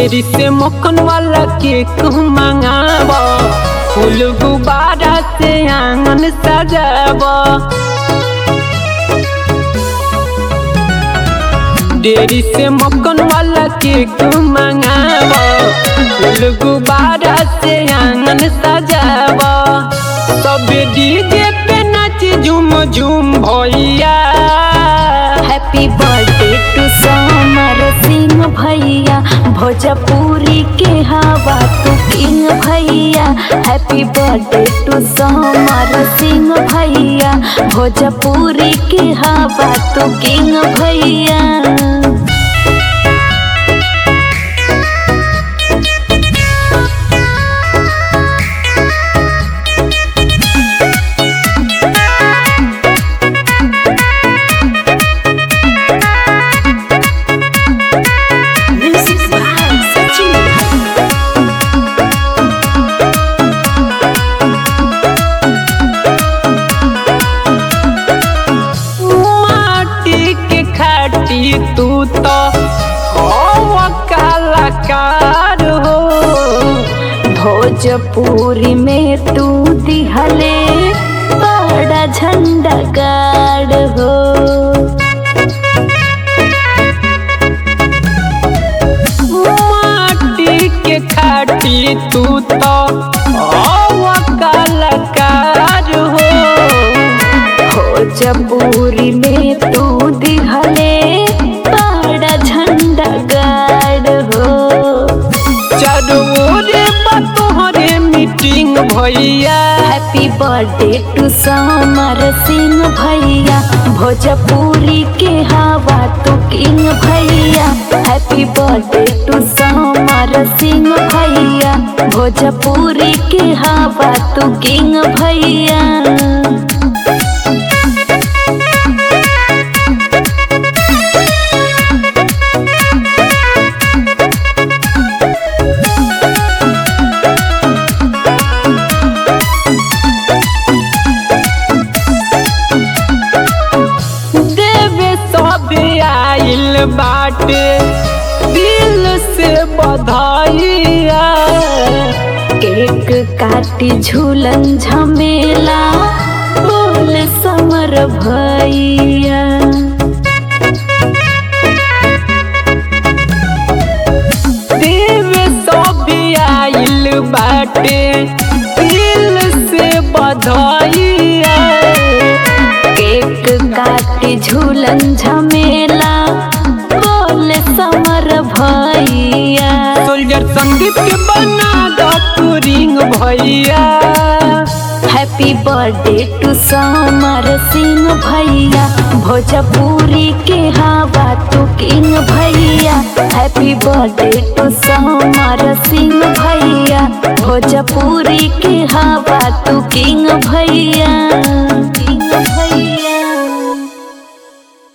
देरी से मक्खन वाला केक मंगावा, फूल गुब्बारा से आंगन सजावा। देरी से मक्खन वाला केक मंगावा, फूल गुब्बारा से आंगन सजावा। सब डीजे पे नाच झूम झूम भैया। Happy birthday to Samar Singh भैया, भोजपुरी के हवा तू किंग भैया। Happy birthday to Samar Singh भैया, भोजपुरी के हवा तू किंग भैया। तू तो कलाकार हो, भोजपुरी में तू दिहले बड़ा झंडा गाड़ हो। माटी के खाटी तू तो कलाकार हो, भोजपुरी में तू दिहले बड़ा झंडा गाड़ हो। चरोरे तोहरे मीटिंग भैया। Happy birthday to Samar Singh भैया, भोजपुरी के हवा तू किंग भैया। Happy birthday to Samar Singh भैया, भोजपुरी के हवा तू किंग भैया। बाटे दिल से बधाइया, केक काटी झूलन झमेला बोल समर भैया। देव सब आइल बाटे दिल से बधाइया, केक काटी झूलन झमेला समर भैया। सोल्जर संदीप के बना दो तू रिंग भैया। Happy birthday to Samar Singh भैया, भोजपुरी के हवा तू किंग भैया। Happy birthday to Samar Singh भैया, भोजपुरी के हवा तू किंग भैया।